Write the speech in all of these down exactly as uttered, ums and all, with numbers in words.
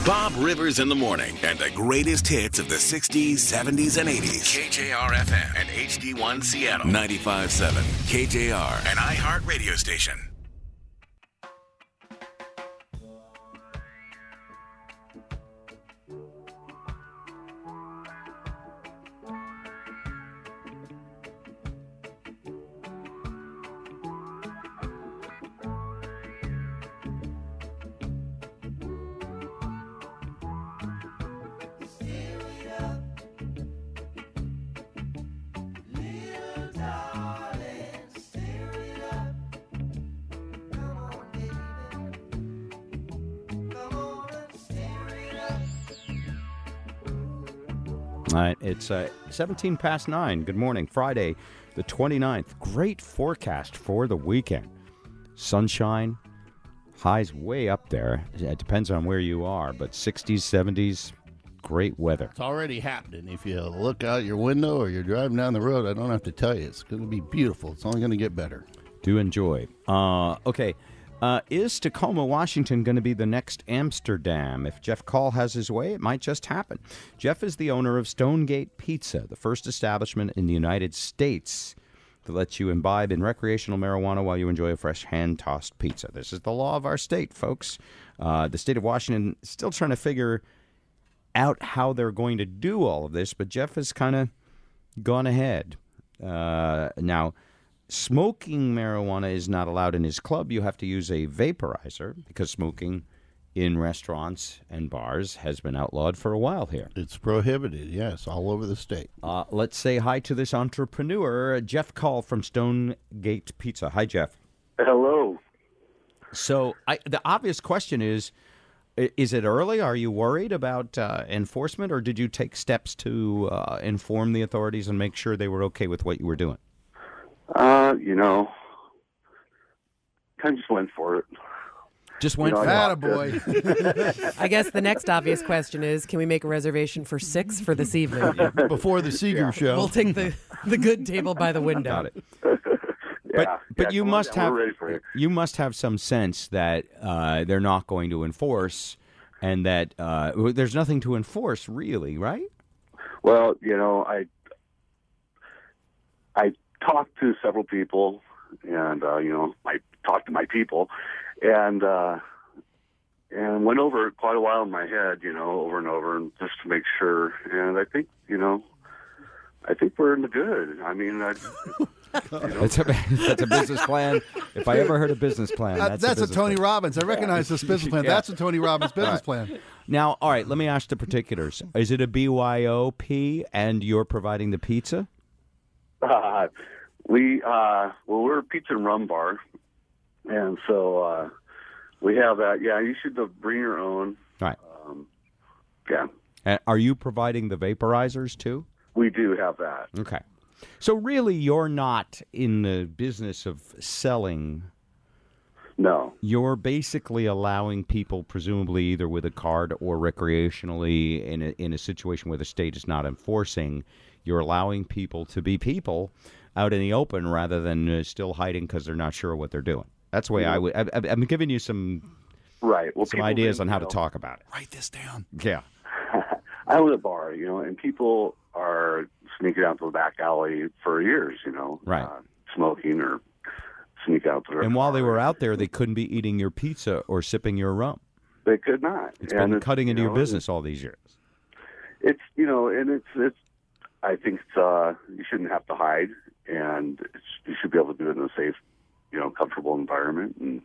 Bob Rivers in the morning and the greatest hits of the sixties, seventies, and eighties. K J R F M and H D one Seattle. ninety-five point seven K J R, an iHeart radio station. All right, it's uh, seventeen past nine. Good morning, Friday, the twenty-ninth. Great forecast for the weekend. Sunshine, highs way up there. It depends on where you are, but sixties, seventies, great weather. It's already happening. If you look out your window or you're driving down the road, I don't have to tell you. It's going to be beautiful. It's only going to get better. Do enjoy. Uh, okay. Uh, is Tacoma, Washington going to be the next Amsterdam? If Jeff Call has his way, it might just happen. Jeff is the owner of Stonegate Pizza, the first establishment in the United States that lets you imbibe in recreational marijuana while you enjoy a fresh hand-tossed pizza. This is the law of our state, folks. Uh, the state of Washington is still trying to figure out how they're going to do all of this, but Jeff has kind of gone ahead. Uh, now... Smoking marijuana is not allowed in his club. You have to use a vaporizer because smoking in restaurants and bars has been outlawed for a while here. It's prohibited, yes, all over the state. Uh, let's say hi to this entrepreneur, Jeff Call from Stonegate Pizza. Hi, Jeff. Hello. So I, the obvious question is, is it early? Are you worried about uh, enforcement, or did you take steps to uh, inform the authorities and make sure they were okay with what you were doing? Uh, you know, kind of just went for it. Just went you know, for I it. Attaboy. I guess the next obvious question is, can we make a reservation for six for this evening? Before the Seeger yeah. show. We'll take the, the good table by the window. Got it. yeah, But but yeah, you come must on down. have We're ready for you. you must have some sense that uh, they're not going to enforce, and that uh, there's nothing to enforce, really, right? Well, you know, I I talked to several people, and uh, you know, I talked to my people, and uh, and went over it quite a while in my head, you know, over and over, and just to make sure. And I think, you know, I think we're in the good. I mean, I. You know. That's a that's a business plan. If I ever heard a business plan, Uh, that's, that's a, a business Tony plan. Robbins. I recognize this business plan. Yeah. That's a Tony Robbins business plan. Now, all right, let me ask the particulars. Is it a B Y O P, and you're providing the pizza? Uh, we uh, well, we're a pizza and rum bar, and so uh, we have that. Yeah, you should uh, bring your own. All right. Um, yeah, Uh, are you providing the vaporizers too? we do have that. Okay. So really, you're not in the business of selling. No. You're basically allowing people, presumably either with a card or recreationally, in a, in a situation where the state is not enforcing, you're allowing people to be people out in the open rather than uh, still hiding because they're not sure what they're doing. That's the way I would. I, I, I'm giving you some Right. Well, some people ideas think, on how you to know, talk about it. Write this down. Yeah. I own a bar, you know, and people are sneaking out to the back alley for years, you know, Right. uh, smoking or sneak out to their And while they car. were out there, they couldn't be eating your pizza or sipping your rum. They could not. It's and been cutting into you your know, business all these years. It's, you know, and it's, it's, I think it's, uh, you shouldn't have to hide, and it's, you should be able to do it in a safe, you know, comfortable environment. And,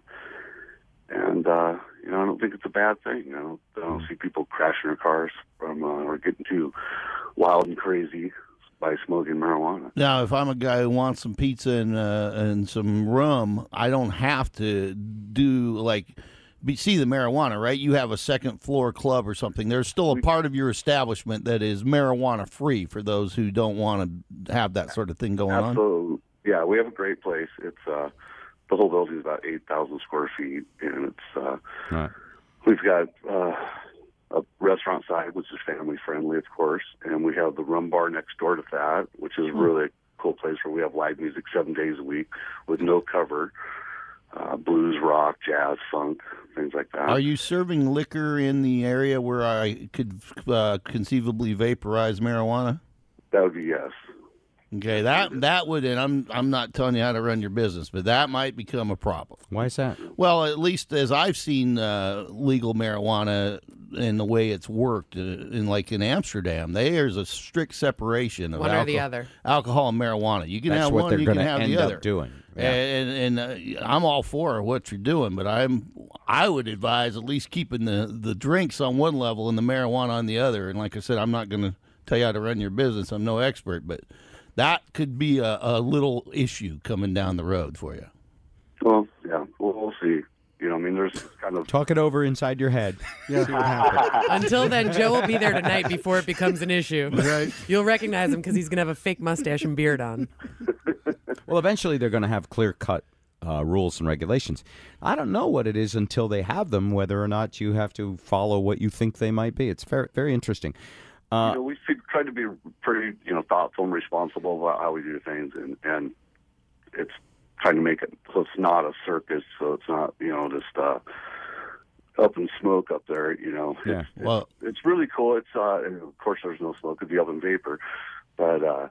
and, uh, you know, I don't think it's a bad thing. I don't, I don't see people crashing their cars from, uh, or getting too wild and crazy by smoking marijuana. Now, if I'm a guy who wants some pizza and uh, and some rum, I don't have to do like be, see the marijuana, right? You have a second floor club or something. There's still a part of your establishment that is marijuana free for those who don't want to have that sort of thing going on. Absolutely. Yeah, we have a great place. It's uh, the whole building is about eight thousand square feet, and it's uh, Right. we've got uh, a restaurant side, which is family friendly, of course, and we have the rum bar next door to that, which is really a cool place where we have live music seven days a week with no cover. uh, blues, rock, jazz, funk, things like that. Are you serving liquor in the area where I could uh, conceivably vaporize marijuana? That would be yes. Okay, that that would, and I'm I'm not telling you how to run your business, but that might become a problem. Why is that? Well, at least as I've seen uh, legal marijuana and the way it's worked, uh, in like in Amsterdam, there's a strict separation of One or alcohol, the other. alcohol and marijuana. You can That's have what one, they're you going can to have end the other. up doing. Yeah. And, and uh, I'm all for what you're doing, but I'm I would advise at least keeping the, the drinks on one level and the marijuana on the other. And like I said, I'm not going to tell you how to run your business. I'm no expert, but that could be a, a little issue coming down the road for you. Well, yeah, we'll, we'll see. You know, I mean, there's kind of Talk it over inside your head. Yeah. See what happens. Until then, Joe will be there tonight before it becomes an issue. Right. You'll recognize him because he's going to have a fake mustache and beard on. Well, eventually they're going to have clear-cut uh, rules and regulations. I don't know what it is until they have them, whether or not you have to follow what you think they might be. It's very, very interesting. Uh, you know, we try to be pretty, you know, thoughtful and responsible about how we do things, and, and it's trying to make it so it's not a circus, so it's not, you know, just uh, up in smoke up there, you know. Yeah. It's, Well, it's, it's really cool. It's uh, and of course there's no smoke; it'd be up in vapor, but uh,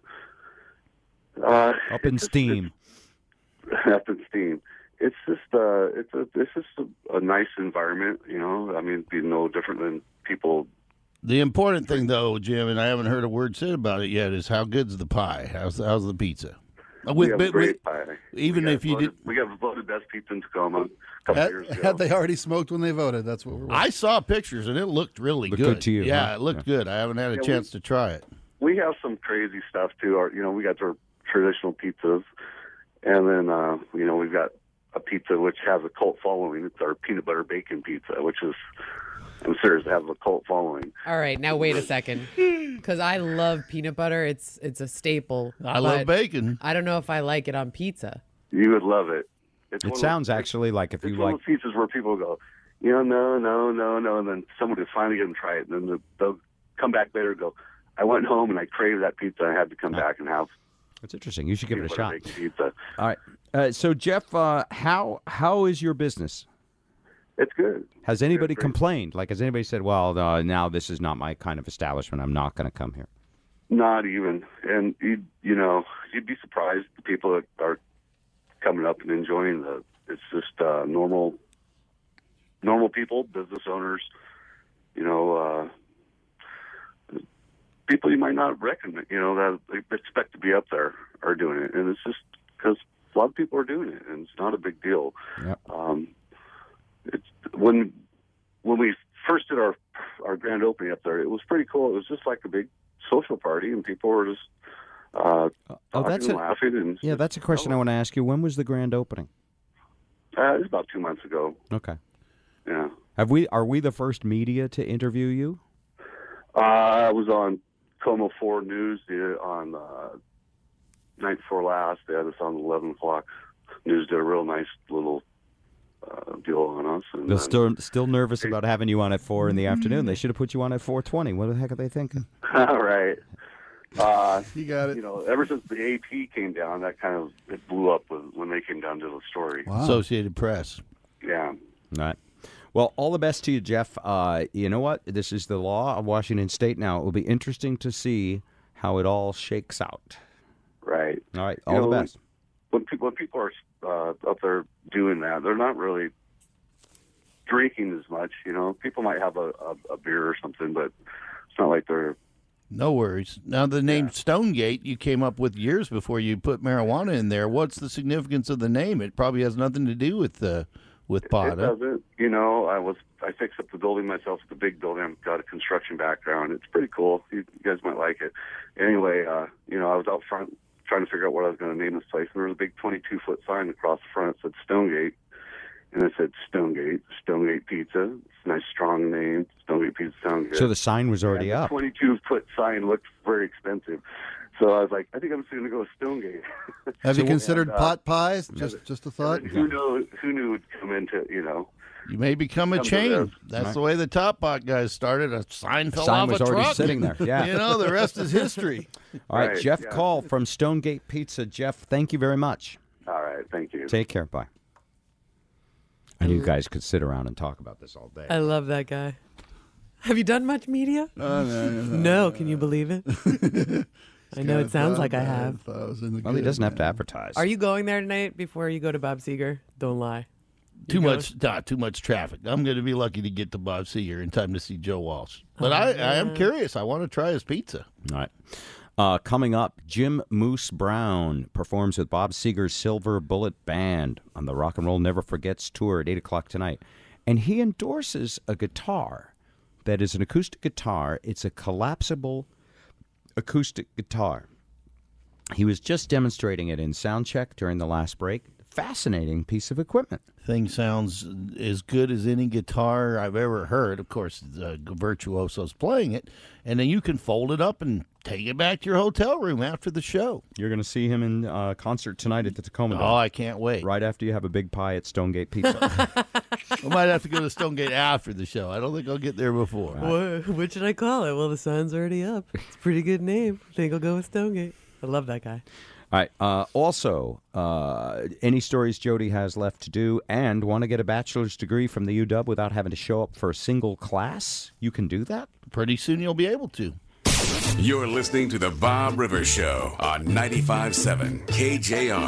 uh, up in it's- steam. it's- up in steam. It's just uh, it's a it's just a, a nice environment, you know. I mean, it'd be no different than people. the important thing, though, Jim, and I haven't heard a word said about it yet, is how good's the pie? How's how's the pizza? Uh, We With, have with- great pie. even We got if you voted, did- we got voted best pizza in Tacoma a couple Had, years ago. had they already smoked when they voted? That's what we're. I saw pictures and it looked really Looked good. good to you, Yeah, huh? it looked good. I haven't had a Yeah, we- chance to try it. We have some crazy stuff too. Our, you know, we got our traditional pizzas, and then uh, you know we've got a pizza which has a cult following. It's our peanut butter bacon pizza, which is, I'm serious, it has a cult following. All right, now wait a second, because I love peanut butter. It's it's a staple. I love but bacon. I don't know if I like it on pizza. You would love it. It's one It of sounds those- actually like if It's you one like. of those pizzas where people go, you know, no, no, no, no, and then someone will finally get them try it, and then they'll come back later and go, I went home and I craved that pizza. I had to come back and have It's interesting. You should give it a peanut shot. butter bacon pizza. All right. Uh, so, Jeff, uh, how how is your business? It's good. Has anybody great. complained? Like, has anybody said, "Well, uh, now this is not my kind of establishment. I'm not going to come here." Not even. And you you know, you'd be surprised the people that are coming up and enjoying the. It's just uh, normal, normal people, business owners. You know, uh, people you might not recognize. You know, that they expect to be up there are doing it, and it's just because a lot of people are doing it, and it's not a big deal. Yep. Um, it's when when we first did our our grand opening up there, it was pretty cool. It was just like a big social party, and people were just uh, Oh, talking that's and a, laughing. And yeah, that's a question I want to ask you. When was the grand opening? uh, it was about two months ago. Okay. Yeah, Have we? Are we the first media to interview you? uh, I was on Como four News the, on uh, night before last. They had us on eleven o'clock. News did a real nice little uh, deal on us. And They're then- still still nervous about having you on at four in the afternoon. They should have put you on at four twenty. What the heck are they thinking? All right. Uh, You got it. you know, ever since the A P came down, that kind of it blew up when, when they came down to the story. Wow. Associated Press. Yeah. All right. Well, all the best to you, Jeff. Uh, you know what? This is the law of Washington State now. It will be interesting to see how it all shakes out. Right. All right. You All know, the best. When people when people are uh, up there doing that, they're not really drinking as much. You know, people might have a, a, a beer or something, but it's not like they're. No worries. Now, the name Stonegate you came up with years before you put marijuana in there. What's the significance of the name? It probably has nothing to do with uh, with pot. It huh? doesn't. You know, I was I fixed up the building myself. It's a big building. I've got a construction background. It's pretty cool. You, you guys might like it. Anyway, uh, you know, I was out front trying to figure out what I was going to name this place, and there was a big twenty-two foot sign across the front that said Stonegate, and it said Stonegate, Stonegate Pizza. It's a nice, strong name. Stonegate Pizza sounds good. So the sign was already And the up. twenty-two foot sign looked very expensive. So I was like, I think I'm just going to go with Stonegate. Have you So- considered and, uh, pot pies? Just just a thought. And who knew? Who knew it would come into, you know? You may become a Come to chain. this. That's Right. the way the Top Pot guys started. A sign fell sign off was a already truck. sitting there. Yeah. You know, the rest is history. All right, Right, Jeff yeah. Call from Stonegate Pizza. Jeff, thank you very much. All right, thank you. Take care. Bye. And you guys could sit around and talk about this all day. I love that guy. Have you done much media? No, no, no. No, can you believe it? I know it sounds like I have. Well, he doesn't have to advertise. Are you going there tonight before you go to Bob Seger? Don't lie. Too You much, nah, too much traffic. I'm going to be lucky to get to Bob Seger in time to see Joe Walsh. But Oh, I, I man. am curious. I want to try his pizza. All right. Uh, coming up, Jim Moose Brown performs with Bob Seger's Silver Bullet Band on the Rock and Roll Never Forgets tour at eight o'clock tonight. And he endorses a guitar that is an acoustic guitar. It's a collapsible acoustic guitar. He was just demonstrating it in soundcheck during the last break. Fascinating piece of equipment. Thing sounds as good as any guitar I've ever heard. Of course, the virtuoso's playing it, and then you can fold it up and take it back to your hotel room after the show. You're going to see him in uh, concert tonight at the Tacoma Dome. Oh, I can't wait. Right after you have a big pie at Stonegate Pizza. I might have to go to Stonegate after the show. I don't think I'll get there before. What, what should I call it? Well, the sun's already up. It's a pretty good name. I think I'll go with Stonegate. I love that guy. All right. Uh, also, uh, any stories Jody has left to do and want to get a bachelor's degree from the U W without having to show up for a single class, you can do that. Pretty soon you'll be able to. You're listening to The Bob Rivers Show on ninety-five point seven K J R.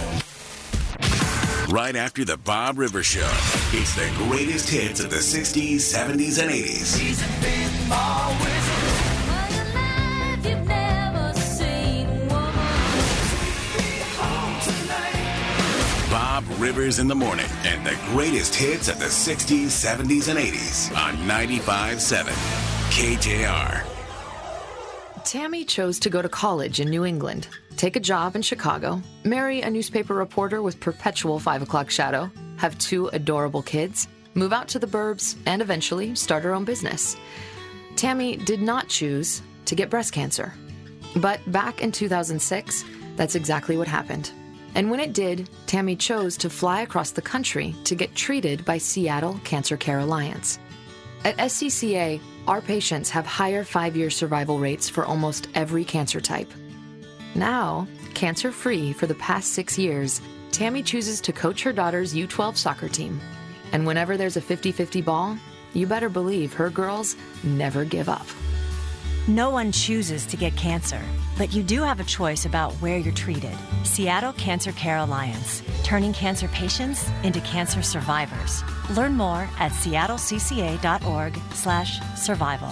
Right after The Bob Rivers Show, it's the greatest hits of the sixties, seventies, and eighties. He's a big ball wizard. All your life you've never seen woman. Home tonight. Bob Rivers in the morning and the greatest hits of the sixties, seventies, and eighties on ninety-five point seven K J R. Tammy chose to go to college in New England, take a job in Chicago, marry a newspaper reporter with perpetual five o'clock shadow, have two adorable kids, move out to the burbs, and eventually start her own business. Tammy did not choose to get breast cancer. But back in two thousand six, that's exactly what happened. And when it did, Tammy chose to fly across the country to get treated by Seattle Cancer Care Alliance. At S C C A, our patients have higher five-year survival rates for almost every cancer type. Now, cancer-free for the past six years, Tammy chooses to coach her daughter's U twelve soccer team. And whenever there's a fifty-fifty ball, you better believe her girls never give up. No one chooses to get cancer, but you do have a choice about where you're treated. Seattle Cancer Care Alliance, turning cancer patients into cancer survivors. Learn more at seattlecca.org slash survival.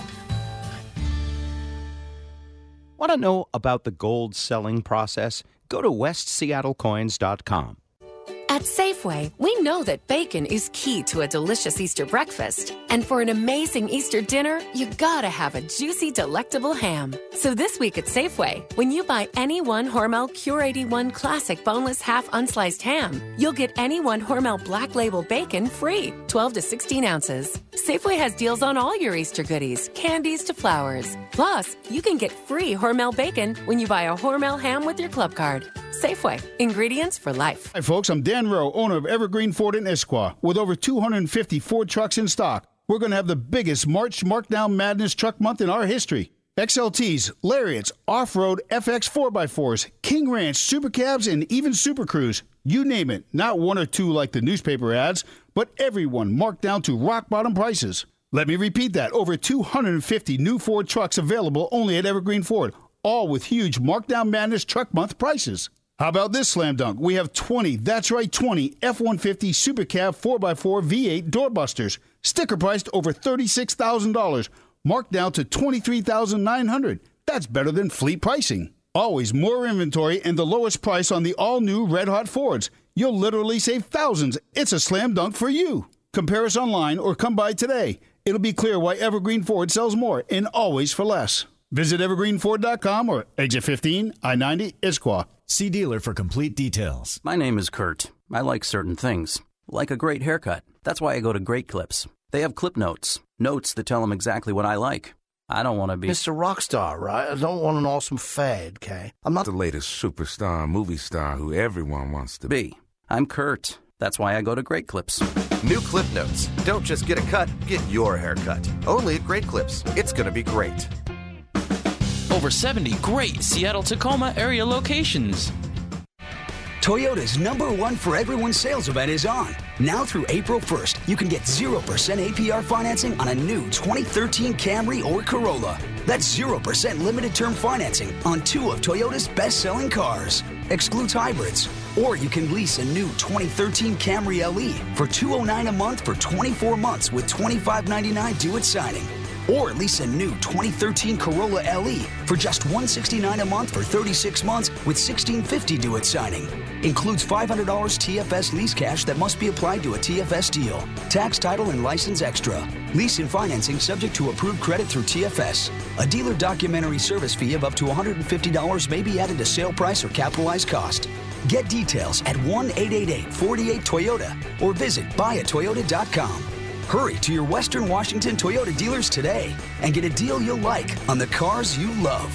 Want to know about the gold selling process? Go to west seattle coins dot com. At Safeway, we know that bacon is key to a delicious Easter breakfast. And for an amazing Easter dinner, you gotta have a juicy, delectable ham. So this week at Safeway, when you buy any one Hormel Cure eighty-one Classic boneless half unsliced ham, you'll get any one Hormel Black Label bacon free, twelve to sixteen ounces. Safeway has deals on all your Easter goodies, candies to flowers. Plus, you can get free Hormel bacon when you buy a Hormel ham with your club card. Safeway, ingredients for life. Hi, folks. I'm Dan Rowe, owner of Evergreen Ford in Issaquah. With over two hundred fifty Ford trucks in stock, we're going to have the biggest March Markdown Madness truck month in our history. X L Ts, Lariats, off-road F X four by fours, King Ranch, Super Cabs, and even Super Cruise. You name it. Not one or two like the newspaper ads, but everyone marked down to rock-bottom prices. Let me repeat that. Over two hundred fifty new Ford trucks available only at Evergreen Ford, all with huge Markdown Madness truck month prices. How about this slam dunk? We have twenty, that's right, twenty F one fifty Super Cab four by four V eight doorbusters. Sticker priced over thirty-six thousand dollars. Marked down to twenty-three thousand nine hundred dollars. That's better than fleet pricing. Always more inventory and the lowest price on the all-new Red Hot Fords. You'll literally save thousands. It's a slam dunk for you. Compare us online or come by today. It'll be clear why Evergreen Ford sells more and always for less. Visit evergreen ford dot com or exit fifteen, I ninety, Issaquah. See dealer for complete details. My name is Kurt. I like certain things, like a great haircut. That's why I go to Great Clips. They have clip notes, notes that tell them exactly what I like. I don't want to be Mister Rockstar, right? I don't want an awesome fad, okay? I'm not the latest superstar, movie star who everyone wants to be. I'm Kurt. That's why I go to Great Clips. New Clip Notes. Don't just get a cut, get your haircut. Only at Great Clips. It's going to be great. Over seventy great Seattle-Tacoma area locations. Toyota's number one for everyone sales event is on. Now through April first, you can get zero percent A P R financing on a new twenty thirteen Camry or Corolla. That's zero percent limited term financing on two of Toyota's best-selling cars. Excludes hybrids. Or you can lease a new twenty thirteen Camry L E for two hundred nine dollars a month for twenty-four months with twenty-five ninety-nine due at signing. Or lease a new twenty thirteen Corolla L E for just one hundred sixty-nine dollars a month for thirty-six months with sixteen fifty due at signing. Includes five hundred dollars T F S lease cash that must be applied to a T F S deal. Tax, title, and license extra. Lease and financing subject to approved credit through T F S. A dealer documentary service fee of up to one hundred fifty dollars may be added to sale price or capitalized cost. Get details at one eight eight eight, four eight Toyota or visit buy a toyota dot com. Hurry to your Western Washington Toyota dealers today and get a deal you'll like on the cars you love.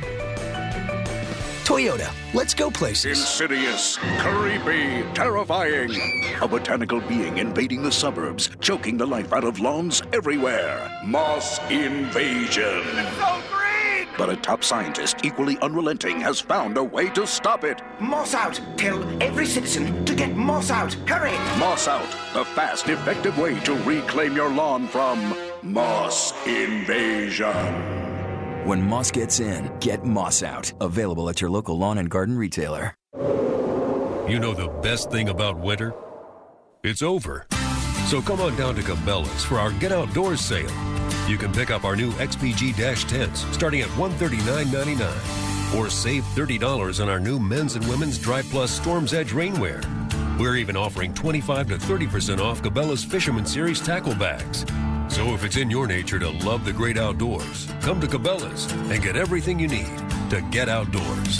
Toyota, let's go places. Insidious, creepy, terrifying. A botanical being invading the suburbs, choking the life out of lawns everywhere. Moss invasion. It's so green! But a top scientist, equally unrelenting, has found a way to stop it. Moss out! Tell every citizen to get moss out! Hurry! Moss out, the fast, effective way to reclaim your lawn from moss invasion. When moss gets in, get Moss Out. Available at your local lawn and garden retailer. You know the best thing about winter? It's over. So come on down to Cabela's for our Get Outdoors sale. You can pick up our new X P G tents starting at one hundred thirty-nine ninety-nine. Or save thirty dollars on our new men's and women's Dry Plus Storm's Edge rainwear. We're even offering twenty-five to thirty percent off Cabela's Fisherman Series tackle bags. So if it's in your nature to love the great outdoors, come to Cabela's and get everything you need to get outdoors.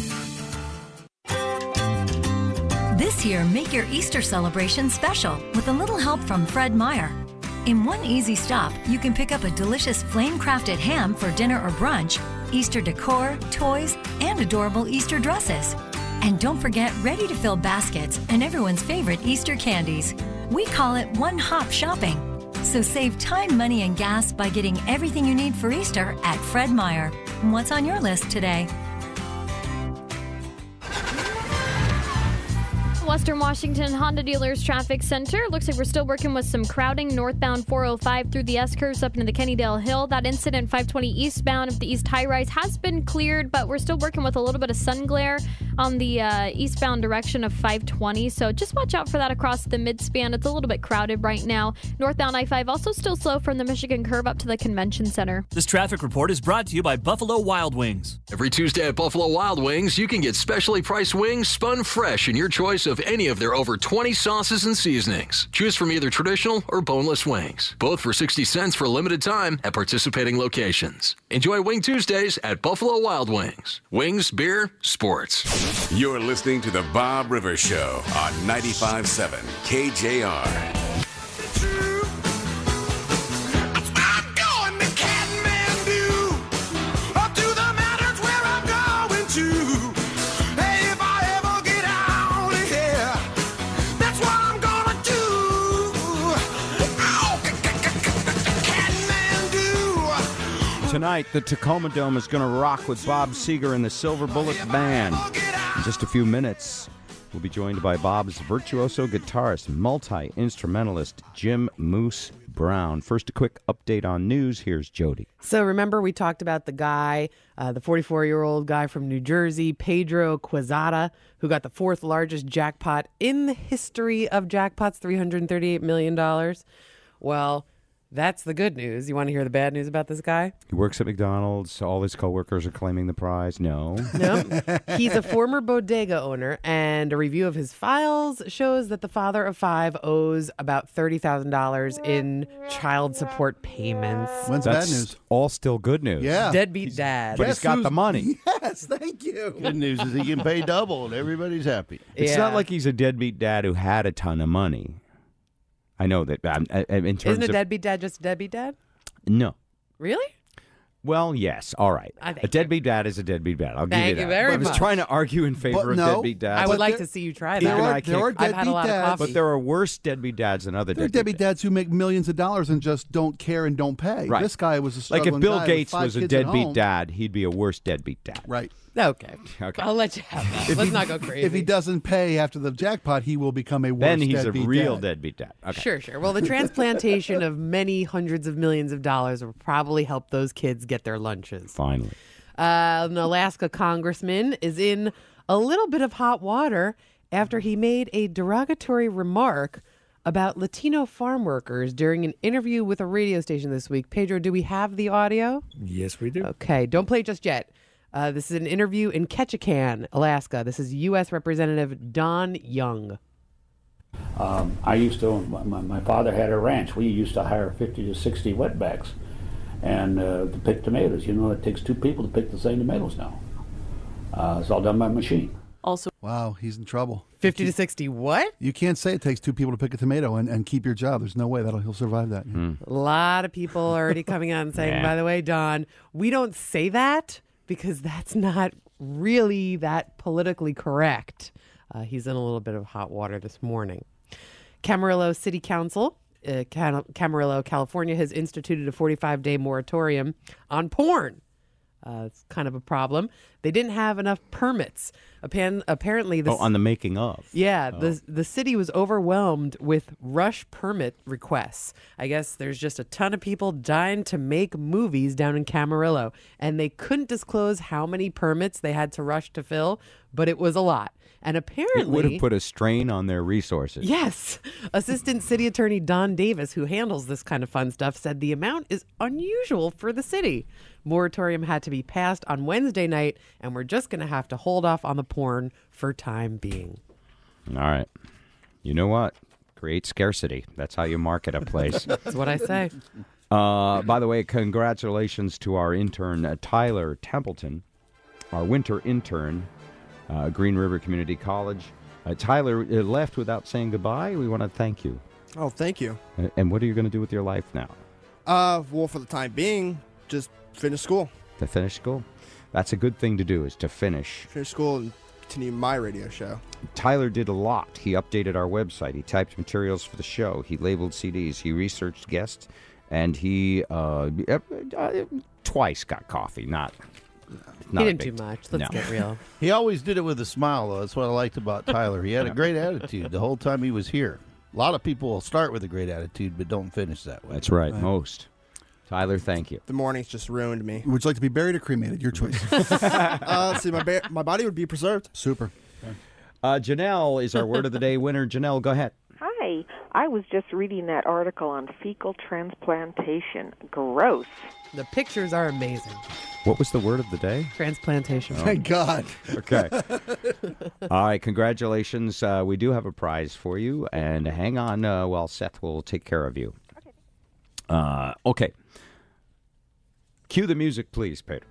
This year, make your Easter celebration special with a little help from Fred Meyer. In one easy stop, you can pick up a delicious flame-crafted ham for dinner or brunch, Easter decor, toys, and adorable Easter dresses. And don't forget ready-to-fill baskets and everyone's favorite Easter candies. We call it one-hop shopping. So save time, money, and gas by getting everything you need for Easter at Fred Meyer. What's on your list today? Western Washington Honda Dealers Traffic Center. Looks like we're still working with some crowding northbound four oh five through the S-curves up into the Kennydale Hill. That incident five twenty eastbound of the East High Rise has been cleared, but we're still working with a little bit of sun glare on the uh, eastbound direction of five twenty. So just watch out for that across the midspan. It's a little bit crowded right now. Northbound I five also still slow from the Michigan curve up to the Convention Center. This traffic report is brought to you by Buffalo Wild Wings. Every Tuesday at Buffalo Wild Wings, you can get specially priced wings spun fresh in your choice of any of their over twenty sauces and seasonings. Choose from either traditional or boneless wings. Both for sixty cents for a limited time at participating locations. Enjoy Wing Tuesdays at Buffalo Wild Wings. Wings, beer, sports. You're listening to The Bob Rivers Show on ninety-five point seven K J R. Tonight, the Tacoma Dome is going to rock with Bob Seger and the Silver Bullet Band. In just a few minutes, we'll be joined by Bob's virtuoso guitarist, multi-instrumentalist Jim Moose Brown. First, a quick update on news. Here's Jody. So remember we talked about the guy, uh, the forty-four-year-old guy from New Jersey, Pedro Quezada, who got the fourth largest jackpot in the history of jackpots, three hundred thirty-eight million dollars. Well, that's the good news. You want to hear the bad news about this guy? He works at McDonald's. All his coworkers are claiming the prize. No. No. He's a former bodega owner, and a review of his files shows that the father of five owes about thirty thousand dollars in child support payments. When's That's bad news? all still good news. Yeah. Deadbeat dad. But he's got the money. Yes, thank you. Good news is he can pay double and everybody's happy. It's Yeah. not like he's a deadbeat dad who had a ton of money. I know that. Um, uh, in terms Isn't a of, deadbeat dad just a deadbeat dad? No. Really? Well, yes. All right. I think A deadbeat dad is a deadbeat dad. I'll Thank give you you that. very I was much. trying to argue in favor But of no, deadbeat dads. I would But like there- to see you try There that. I are, there are can't- I've had a deadbeat lot of dads. coffee. But there are worse deadbeat dads than other There are deadbeat deadbeat dads who make millions of dollars and just don't care and don't pay. Right. This guy was a Like if struggling Bill guy with Gates five was a kids at deadbeat home. dad, he'd be a worse deadbeat dad. Right. Okay. Okay. I'll let you have that. If Let's he- not go crazy. If he doesn't pay after the jackpot, he will become a worse Then he's a deadbeat real dad. deadbeat dad. Okay. Sure, sure. Well, the transplantation of many hundreds of millions of dollars will probably help those kids get their lunches. Finally. Uh, an Alaska congressman is in a little bit of hot water after he made a derogatory remark about Latino farm workers during an interview with a radio station this week. Pedro, do we have the audio? Yes, we do. Okay, don't play it just yet. Uh, this is an interview in Ketchikan, Alaska. This is U S Representative Don Young. Um, I used to, my, my father had a ranch. We used to hire fifty to sixty wetbacks and uh, to pick tomatoes. You know, it takes two people to pick the same tomatoes now. Uh, it's all done by machine. Also, wow, he's in trouble. fifty to sixty what? You can't say it takes two people to pick a tomato and, and keep your job. There's no way that'll he'll survive that. A lot of people already coming out and saying, Yeah. by the way, Don, we don't say that because that's not really that politically correct. Uh, he's in a little bit of hot water this morning. Camarillo City Council, uh, Cam- Camarillo, California, has instituted a forty-five day moratorium on porn. Uh, it's kind of a problem. They didn't have enough permits. Appan- apparently, this Oh, on the making of. yeah, the the city was overwhelmed with rush permit requests. I guess there's just a ton of people dying to make movies down in Camarillo, and they couldn't disclose how many permits they had to rush to fill, but it was a lot. And apparently, It would have put a strain on their resources. Yes. Assistant City Attorney Don Davis, who handles this kind of fun stuff, said the amount is unusual for the city. Moratorium had to be passed on Wednesday night, and we're just going to have to hold off on the porn for time being. All right. You know what? Create scarcity. That's how you market a place. That's what I say. Uh, by the way, congratulations to our intern, uh, Tyler Templeton, our winter intern, uh, Green River Community College. Uh, Tyler uh, left without saying goodbye. We want to thank you. Oh, thank you. Uh, and what are you going to do with your life now? Uh, well, for the time being, just finish school. To finish school? That's a good thing to do, is to finish. Finish school and continue my radio show. Tyler did a lot. He updated our website. He typed materials for the show. He labeled C Ds. He researched guests. And he uh, uh, twice got coffee. Not, not he a didn't big do much. t- Let's no. get real. He always did it with a smile, though. That's what I liked about Tyler. He had a great attitude the whole time he was here. A lot of people will start with a great attitude but don't finish that way. That's right. Most. Tyler, thank you. The morning's just ruined me. Would you like to be buried or cremated? Your choice. uh, let's see, my, ba- my body would be preserved. Super. Uh, Janelle is our word of the day winner. Janelle, go ahead. Hi. I was just reading that article on fecal transplantation. Gross. The pictures are amazing. What was the word of the day? Transplantation. Oh. Thank God. Okay. All right. Congratulations. Uh, we do have a prize for you. And hang on uh, while Seth will take care of you. Uh, okay. Cue the music, please, Peter.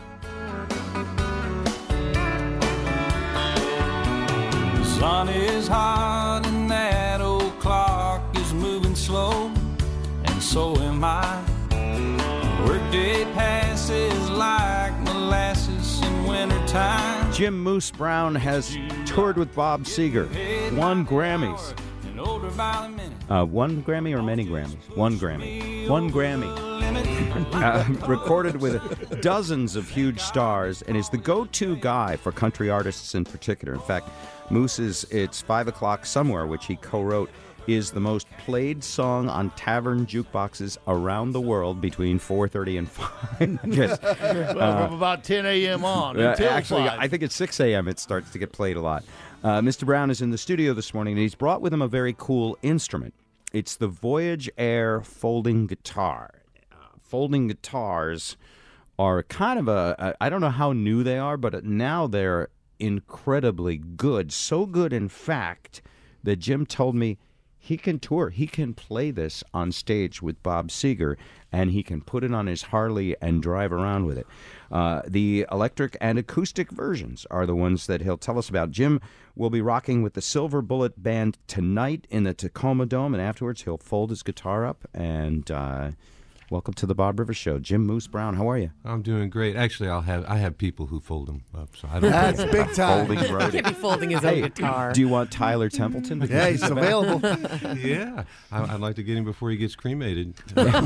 The sun is hot and that old clock is moving slow, and so am I. Workday passes like molasses in wintertime. Jim Moose Brown has toured with Bob Seger. Won Grammys. And older by the minute. Uh, one Grammy or many Grammys? One Grammy. One Grammy. Uh, recorded with dozens of huge stars and is the go-to guy for country artists in particular. In fact, Moose's It's Five O'Clock Somewhere, which he co-wrote, is the most played song on tavern jukeboxes around the world between four thirty and five. Yes. Well, Uh, from about ten a.m. on uh, until actually, five. I think it's six a.m. it starts to get played a lot. Uh, Mister Brown is in the studio this morning, and he's brought with him a very cool instrument. It's the Voyage Air folding guitar. Uh, folding guitars are kind of a, a, I don't know how new they are, but now they're incredibly good. So good, in fact, that Jim told me he can tour. He can play this on stage with Bob Seger, and he can put it on his Harley and drive around with it. Uh, the electric and acoustic versions are the ones that he'll tell us about. Jim will be rocking with the Silver Bullet Band tonight in the Tacoma Dome, and afterwards he'll fold his guitar up and, uh, Welcome to the Bob Rivers Show. Jim Moose Brown, how are you? I'm doing great. Actually, I'll have I have people who fold them up, so I don't. That's big time. Folding He roadie. can't be folding his Hey, own guitar. do you want Tyler Templeton? to Yeah, come he's to the available. band? Yeah, I, I'd like to get him before he gets cremated.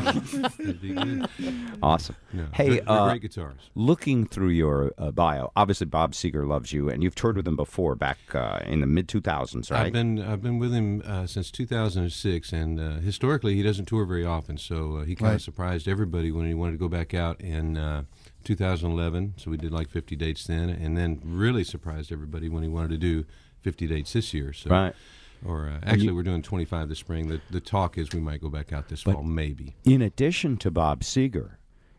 That'd be good. Awesome. No, Hey, they're, they're uh, great guitars. Looking through your uh, bio, obviously Bob Seger loves you, and you've toured with him before, back uh, in the mid two thousands, right? I've been I've been with him uh, since two thousand six, and uh, historically he doesn't tour very often, so uh, he kind of Right. surprised everybody when he wanted to go back out in uh, two thousand eleven. So we did like fifty dates then, and then really surprised everybody when he wanted to do fifty dates this year. So, Right. Or uh, actually, we're doing twenty-five this spring. The the talk is we might go back out this But- fall, maybe. In addition to Bob Seger,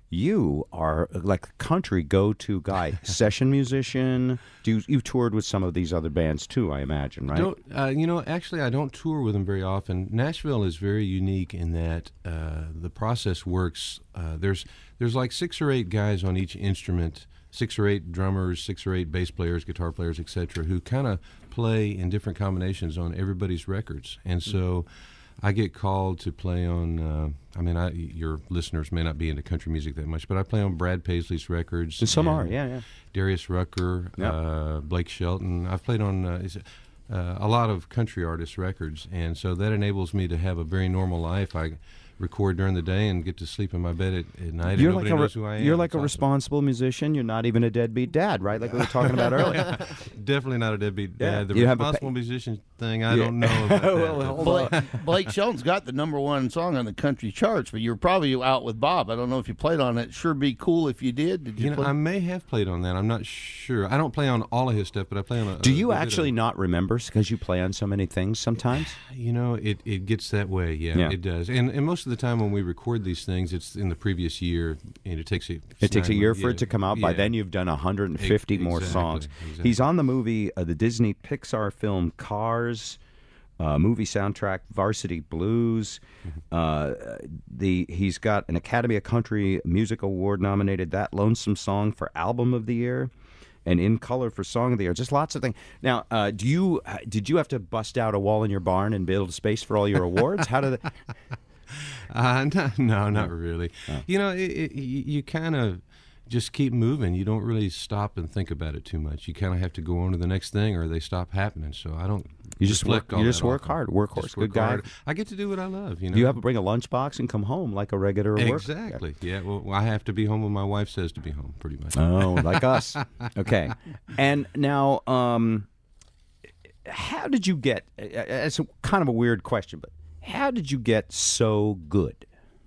you are uh, like a country go-to guy, session musician. Do you, you've toured with some of these other bands too, I imagine, right? Don't, uh, you know, actually, I don't tour with them very often. Nashville is very unique in that uh, the process works. Uh, there's there's like six or eight guys on each instrument, six or eight drummers, six or eight bass players, guitar players, et cetera, who kind of play in different combinations on everybody's records, and so. I get called to play on. Uh, I mean, I, your listeners may not be into country music that much, but I play on Brad Paisley's records. And some and are, yeah, yeah. Darius Rucker, Yep. uh, Blake Shelton. I've played on uh, is it, uh, a lot of country artists' records, and so that enables me to have a very normal life. I record during the day and get to sleep in my bed at, at night. You're and like nobody a re- knows who I am. you're like It's a awesome. responsible musician. You're not even a deadbeat dad, right? Like we were talking about earlier. Definitely not a deadbeat Yeah, dad. The you have a pa- responsible musician thing, I Yeah. don't know about Well, that. hold Blake, on. Blake Shelton's got the number one song on the country charts, but you're probably out with Bob. I don't know if you played on it. Sure, be cool if you did. Did you? You know, play? I may have played on that. I'm not sure. I don't play on all of his stuff, but I play on. A, Do a you good bit of actually it. not remember because you play on so many things sometimes? You know, it, it gets that way. Yeah, Yeah. it does. And and most of the time when we record these things, it's in the previous year, and it takes a It takes a nine year months. for Yeah, it to come out. By yeah. then, you've done one hundred fifty Ex- more exactly, songs. exactly. He's on the movie, uh, the Disney Pixar film Cars, uh, movie soundtrack Varsity Blues. Mm-hmm. Uh, the he's got an Academy of Country Music Award nominated That Lonesome Song for Album of the Year, and In Color for Song of the Year. Just lots of things. Now, uh, do you uh, did you have to bust out a wall in your barn and build space for all your awards? How did it? Uh, no, no, not really. Oh. You know, it, it, you, you kind of just keep moving. You don't really stop and think about it too much. You kind of have to go on to the next thing, or they stop happening. So I don't. You just reflect work. all You just that work often. hard. Workhorse. Just Good work guy. hard. I get to do what I love. You know. You have to bring a lunchbox and come home like a regular worker. Exactly. Yeah. Well, I have to be home when my wife says to be home. Pretty much. Oh, like us. Okay. And now, um, how did you get? uh, It's a, kind of a weird question, but how did you get so good?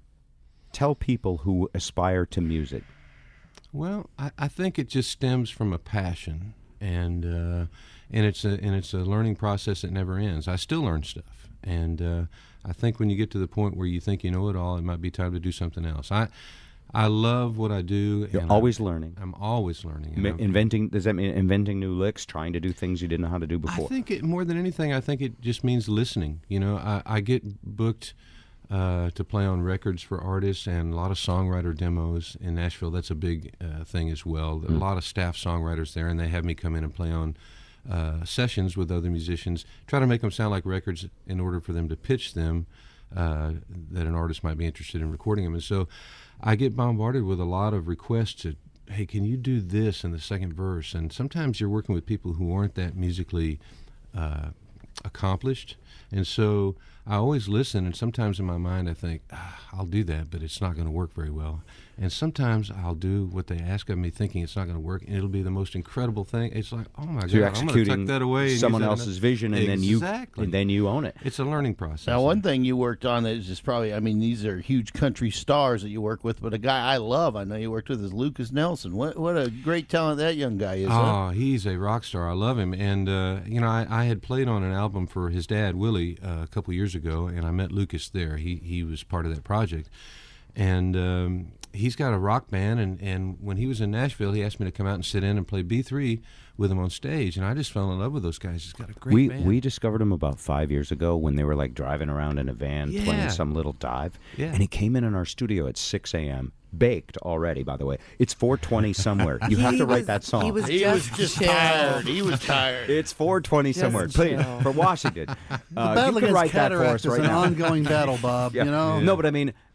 Tell people who aspire to music. Well, I, I think it just stems from a passion, and uh, and it's a and it's a learning process that never ends. I still learn stuff, and uh, I think when you get to the point where you think you know it all, it might be time to do something else. I I love what I do. You're and always I'm, learning. I'm always learning. and Ma- I'm- inventing does that mean inventing new licks, trying to do things you didn't know how to do before? I think it more than anything. I think it just means listening. You know, I, I get booked uh, to play on records for artists and a lot of songwriter demos in Nashville. That's a big uh, thing as well. There are Mm. a lot of staff songwriters there, and they have me come in and play on uh, sessions with other musicians. Try to make them sound like records in order for them to pitch them. Uh, that an artist might be interested in recording them, and so I get bombarded with a lot of requests to, hey, can you do this in the second verse? And sometimes you're working with people who aren't that musically uh, accomplished, and so I always listen, and sometimes in my mind I think, ah, I'll do that, but it's not going to work very well. And sometimes I'll do what they ask of me thinking it's not going to work, and it'll be the most incredible thing. It's like, oh my So you're God, I'm going to executing tuck that away. And use someone that in else's a- vision, and then you Exactly. and then you own it. It's a learning process. Now, one thing you worked on that is just probably, I mean, these are huge country stars that you work with, but a guy I love, I know you worked with, is Lucas Nelson. What what a great talent that young guy is. huh? Oh, he's a rock star. I love him. And, uh, you know, I, I had played on an album for his dad, Willie, uh, a couple years ago, and I met Lucas there. He he was part of that project. And um, he's got a rock band, and, and when he was in Nashville, he asked me to come out and sit in and play B three with him on stage, and I just fell in love with those guys. He's got a great we band. we discovered him about five years ago when they were like driving around in a van Yeah. playing some little dive. Yeah. And he came in in our studio at six a.m. baked already. By the way, it's four twenty somewhere. You have He to write was- that song. he was He was just chill. tired. He was tired. It's four twenty somewhere. Please, chill. for Washington. The Uh, battle you can against write that for cataract us is right an now. ongoing battle, Bob. Yeah. You know, No, but I mean,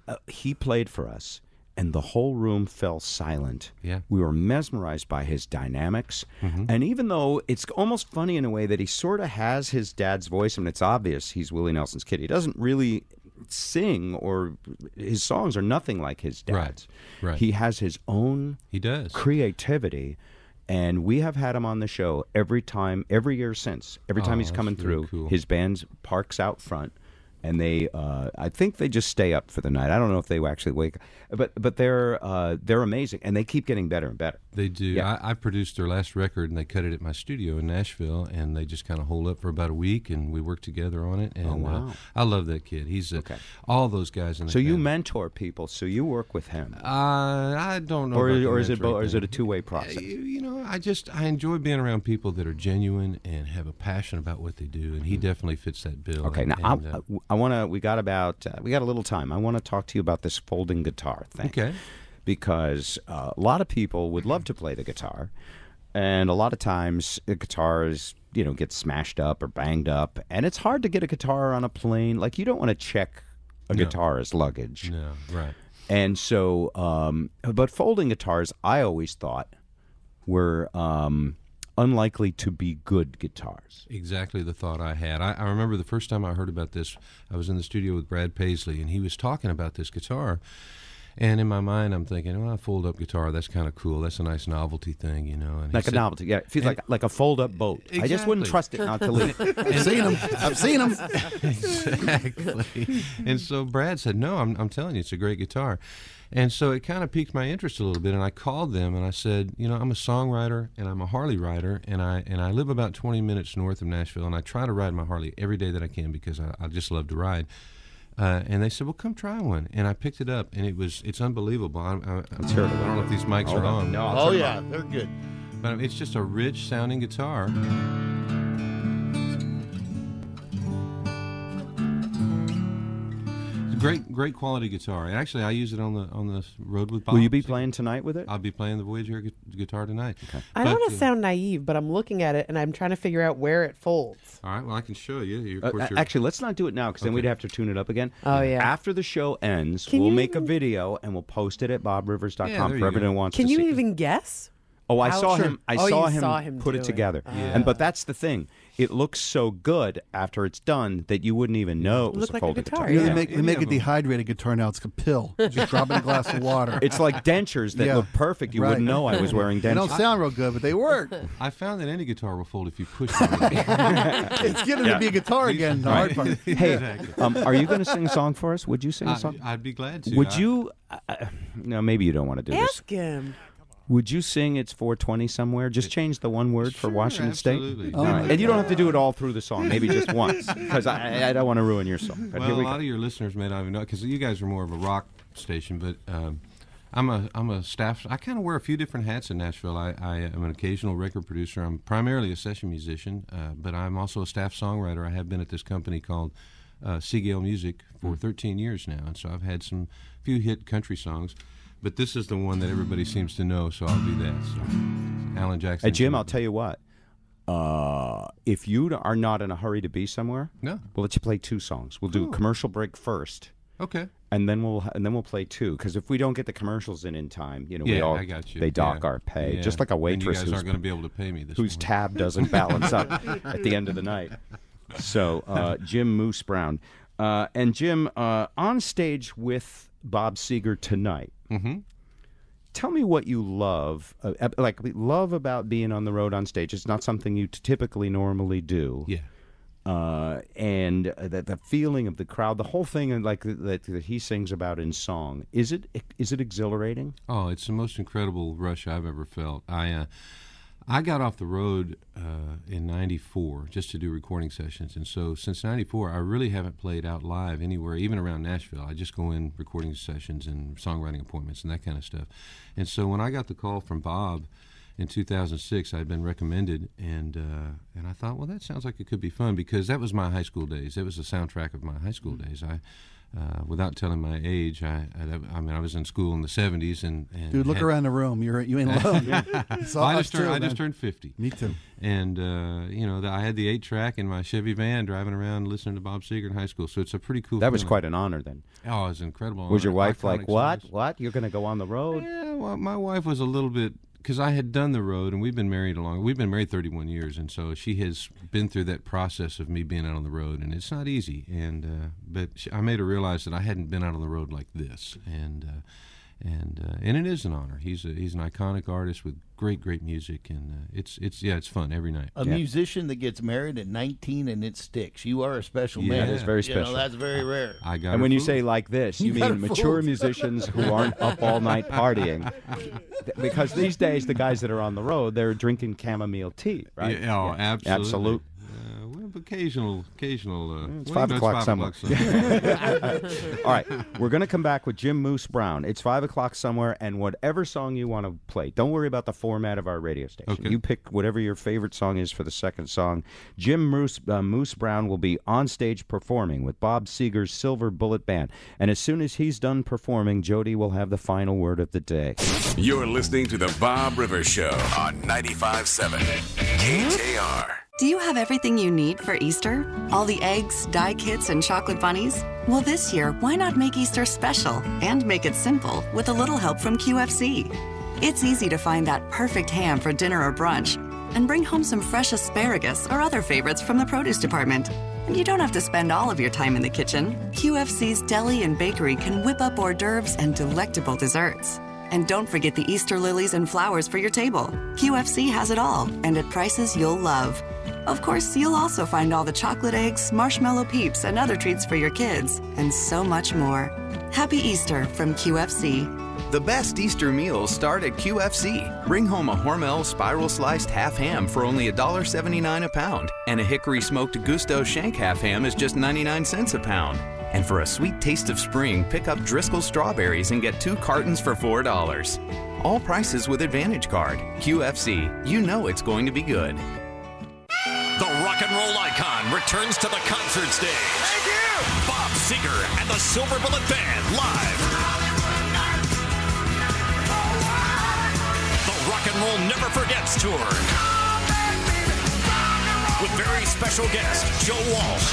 uh, he played for us, and the whole room fell silent. Yeah. We were mesmerized by his dynamics. Mm-hmm. And even though it's almost funny in a way that he sort of has his dad's voice, I mean, it's obvious he's Willie Nelson's kid. He doesn't really sing, or his songs are nothing like his dad's. Right, right. He has his own he does. creativity. And we have had him on the show every time, every year since. Every time Oh, he's coming that's really through, cool. his band parks out front, and they, uh, I think they just stay up for the night. I don't know if they actually wake, but but they're uh, they're amazing, and they keep getting better and better. They do. Yeah. I, I produced their last record, and they cut it at my studio in Nashville, and they just kind of hold up for about a week, and we worked together on it. And Oh, wow. uh, I love that kid. He's a, all those guys in the So you band. mentor people, so you work with him, Uh, I don't know. or about the or is it mentoring bo- or is thing. it a two way process? You, you know, I just I enjoy being around people that are genuine and have a passion about what they do, and he definitely fits that bill. Okay, and, now and, I, uh, I want to. We got about uh, we got a little time. I want to talk to you about this folding guitar thing. Okay. Because uh, a lot of people would love to play the guitar, and a lot of times the guitars, you know, get smashed up or banged up, and it's hard to get a guitar on a plane. Like, you don't want to check a No. guitar as luggage. no, right. And so, um, but folding guitars, I always thought, were um, unlikely to be good guitars. Exactly the thought I had. I, I remember the first time I heard about this, I was in the studio with Brad Paisley, and he was talking about this guitar. And in my mind, I'm thinking, well, a fold-up guitar, that's kind of cool. That's a nice novelty thing, you know. And he Like a said- novelty, yeah. It feels and- like like a fold-up boat. I just wouldn't Exactly. trust it not to leave. I've seen them. I've seen them. Exactly. And so Brad said, no, I'm, I'm telling you, it's a great guitar. And so it kind of piqued my interest a little bit, and I called them and I said, you know, I'm a songwriter and I'm a Harley rider, and I and I live about twenty minutes north of Nashville, and I try to ride my Harley every day that I can because I, I just love to ride. Uh, and they said, well, come try one. And I picked it up, and it was it's unbelievable. I, I, Let's hear it. I don't know if these mics Hold are on. on. No, I'll Oh, turn 'em yeah, on. they're good. But it's just a rich sounding guitar. It's a great, great quality guitar. And actually, I use it on the on the road with Bob. Will you be playing tonight with it? I'll be playing the Voyager gu- guitar tonight. Okay. I don't want to sound naive, but I'm looking at it and I'm trying to figure out where it folds. All right. Well, I can show you. You- Of Uh, course, uh, you're- actually, let's not do it now because then Okay. we'd have to tune it up again. Oh, yeah. After the show ends, Can we'll you make a even- video and we'll post it at bob rivers dot com Yeah, there for you everyone go. who wants Can to you see. even guess? Oh, I How- saw Sure. him. I Oh, saw you him saw him put do it it. together. Yeah. And but that's the thing. It looks so good after it's done that you wouldn't even know it was Looked a like a folded guitar, guitar. You know, Yeah. they make, they Any make of a them. dehydrated guitar now. It's a pill. Just drop in a glass of water. It's like dentures that Yeah. look perfect. You Right. wouldn't know I was wearing They don't dentures. sound real good, but they work. I found that any guitar will fold if you push it. It's getting to be a guitar again. The hard part. Hey, Exactly. um, are you going to sing a song for us? Would you sing a song? I, I'd be glad to. Would I- you? Uh, no, maybe you don't want to do this. Ask him. Would you sing "It's four twenty" somewhere? Just change the one word for Sure, Washington absolutely. State. Oh, All right. my And you don't have to do it all through the song. Maybe just once, because I, I don't want to ruin your song. But Well, here a we lot go. of your listeners may not even know because you guys are more of a rock station, but um, I'm a I'm a staff. I kind of wear a few different hats in Nashville. I, I am an occasional record producer. I'm primarily a session musician, uh, but I'm also a staff songwriter. I have been at this company called uh, Seagale Music for thirteen years now, and so I've had some few hit country songs. But this is the one that everybody seems to know, so I'll do that. So, Alan Jackson. Hey, Jim, I'll tell you what. Uh, if you are not in a hurry to be somewhere, No. we'll let you play two songs. We'll do Cool. a commercial break first, Okay. and then we'll and then we'll play two. Because if we don't get the commercials in in time, you know, we Yeah, all I got you. they dock Yeah. our pay, Yeah. just like a And waitress you guys who's aren't going to be able to pay me this whose morning. tab doesn't balance up at the end of the night. So, uh, Jim Moose Brown. Uh, and Jim, uh, on stage with Bob Seger tonight, Mm-hmm. tell me what you love, uh, uh, like love about being on the road on stage. It's not something you t- typically normally do. Yeah. Uh, and uh, the, the feeling of the crowd, the whole thing, and like that, that he sings about in song, is it is it exhilarating? Oh, it's the most incredible rush I've ever felt. I uh, I got off the road uh, in ninety-four just to do recording sessions, and so since ninety-four, I really haven't played out live anywhere, even around Nashville. I just go in recording sessions and songwriting appointments and that kind of stuff. And so when I got the call from Bob in two thousand six, I'd been recommended, and uh, and I thought, well, that sounds like it could be fun because that was my high school days. It was the soundtrack of my high school days. I uh, without telling my age, I, I I mean I was in school in the seventies and, and Dude, look had, around the room. You're you ain't alone. well, I just turned too, I just man. turned fifty. Me too. And uh, you know, the, I had the eight track in my Chevy van, driving around listening to Bob Seger in high school. So it's a pretty cool. That was feeling. quite an honor then. Oh, it was incredible. Was your Iconic wife like, what? songs. What? You're going to go on the road? Yeah, well, my wife was a little bit, because I had done the road, and we've been married a long. We've been married thirty-one years, and so she has been through that process of me being out on the road, and it's not easy. And uh, but she, I made her realize that I hadn't been out on the road like this, and uh, and uh, and it is an honor. He's a, he's an iconic artist with great great music, and uh, it's it's yeah, it's fun every night. A yeah. musician that gets married at nineteen and it sticks. You are a special Yeah, man. That is very You know, special. that's very rare. I got And her when you fooled. say like this, you, You got mean her mature fooled. musicians who aren't up all night partying. Th- Because these days, the guys that are on the road, they're drinking chamomile tea, right? Yeah, oh, absolutely. Absolute. Uh, well, occasional, occasional. Uh, It's well, five you know, o'clock five somewhere. somewhere. All right, we're going to come back with Jim Moose Brown. It's five o'clock somewhere, and whatever song you want to play. Don't worry about the format of our radio station. Okay. You pick whatever your favorite song is for the second song. Jim Moose, uh, Moose Brown will be on stage performing with Bob Seger's Silver Bullet Band. And as soon as he's done performing, Jody will have the final word of the day. You're listening to The Bob Rivers Show on ninety-five point seven K J R. Do you have everything you need for Easter? All the eggs, dye kits, and chocolate bunnies? Well, this year, why not make Easter special and make it simple with a little help from Q F C? It's easy to find that perfect ham for dinner or brunch and bring home some fresh asparagus or other favorites from the produce department. And you don't have to spend all of your time in the kitchen. Q F C's deli and bakery can whip up hors d'oeuvres and delectable desserts. And don't forget the Easter lilies and flowers for your table. Q F C has it all, and at prices you'll love. Of course, you'll also find all the chocolate eggs, marshmallow peeps, and other treats for your kids, and so much more. Happy Easter from Q F C. The best Easter meals start at Q F C. Bring home a Hormel spiral sliced half ham for only one dollar seventy-nine a pound, and a hickory smoked Gusto shank half ham is just ninety-nine cents a pound. And for a sweet taste of spring, pick up Driscoll strawberries and get two cartons for four dollars. All prices with Advantage Card. Q F C. You know it's going to be good. The rock and roll icon returns to the concert stage. Thank you! Bob Seger and the Silver Bullet Band live. The Rock and Roll Never Forgets Tour. With very special guest, Joe Walsh.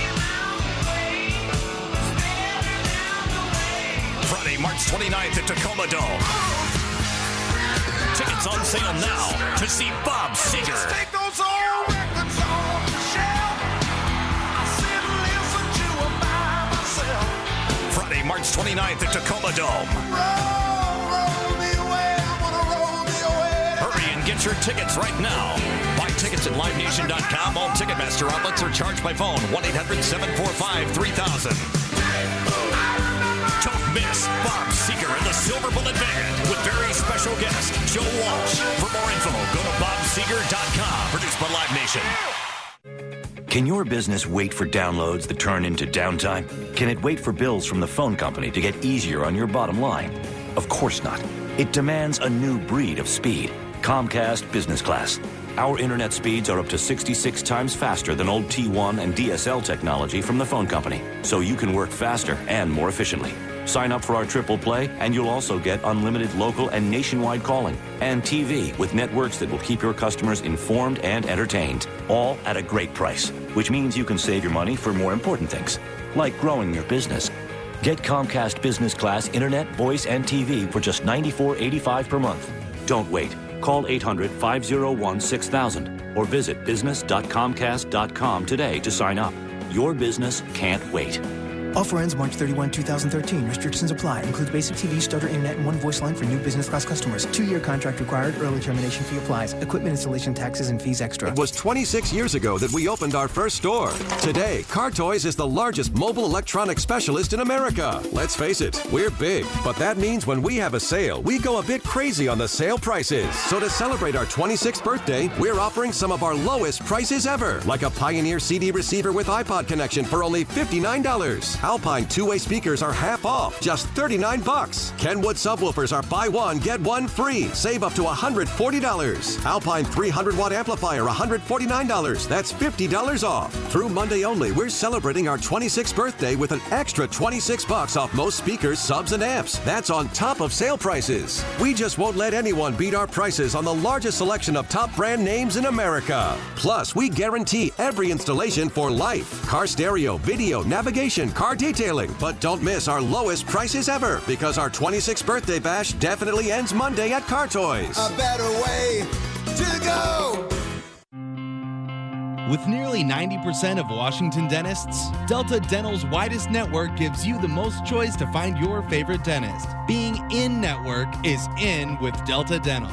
Friday, March twenty-ninth at Tacoma Dome. Tickets on sale now to see Bob Seger. Take those old records off the shelf. I sit and listen to 'em by myself. Friday, March twenty-ninth at Tacoma Dome. Roll, roll me away. I wanna roll me away. Hurry and get your tickets right now. Buy tickets at live nation dot com. All Ticketmaster outlets are charged by phone. one eight hundred seven four five three thousand. Don't miss Bob Seger and the Silver Bullet Band with very special guest Joe Walsh. For more info, go to bob seger dot com. Produced by Live Nation. Can your business wait for downloads that turn into downtime? Can it wait for bills from the phone company to get easier on your bottom line? Of course not. It demands a new breed of speed. Comcast Business Class. Our internet speeds are up to sixty-six times faster than old T one and D S L technology from the phone company, so you can work faster and more efficiently. Sign up for our triple play, and you'll also get unlimited local and nationwide calling, and T V with networks that will keep your customers informed and entertained, all at a great price, which means you can save your money for more important things, like growing your business. Get Comcast Business Class Internet, Voice, and T V for just ninety-four eighty-five per month. Don't wait. Call eight hundred, five oh one, six thousand or visit business dot comcast dot com today to sign up. Your business can't wait. Offer ends March thirty-first, twenty thirteen. Restrictions apply. Includes basic T V, starter internet, and one voice line for new business class customers. Two-year contract required. Early termination fee applies. Equipment installation taxes and fees extra. It was twenty-six years ago that we opened our first store. Today, Car Toys is the largest mobile electronics specialist in America. Let's face it, we're big, but that means when we have a sale, we go a bit crazy on the sale prices. So to celebrate our twenty-sixth birthday, we're offering some of our lowest prices ever, like a Pioneer C D receiver with iPod connection for only fifty-nine dollars. Alpine two-way speakers are half off, just thirty-nine bucks. Kenwood subwoofers are buy one, get one free. Save up to one hundred forty dollars. Alpine three hundred watt amplifier, one hundred forty-nine dollars. That's fifty dollars off. Through Monday only, we're celebrating our twenty-sixth birthday with an extra twenty-six bucks off most speakers, subs, and amps. That's on top of sale prices. We just won't let anyone beat our prices on the largest selection of top brand names in America. Plus, we guarantee every installation for life. Car stereo, video, navigation, car detailing. But don't miss our lowest prices ever, because our twenty-sixth birthday bash definitely ends Monday at Car Toys. A better way to go. With nearly ninety percent of Washington dentists, Delta Dental's widest network gives you the most choice to find your favorite dentist. Being in-network is in with Delta Dental.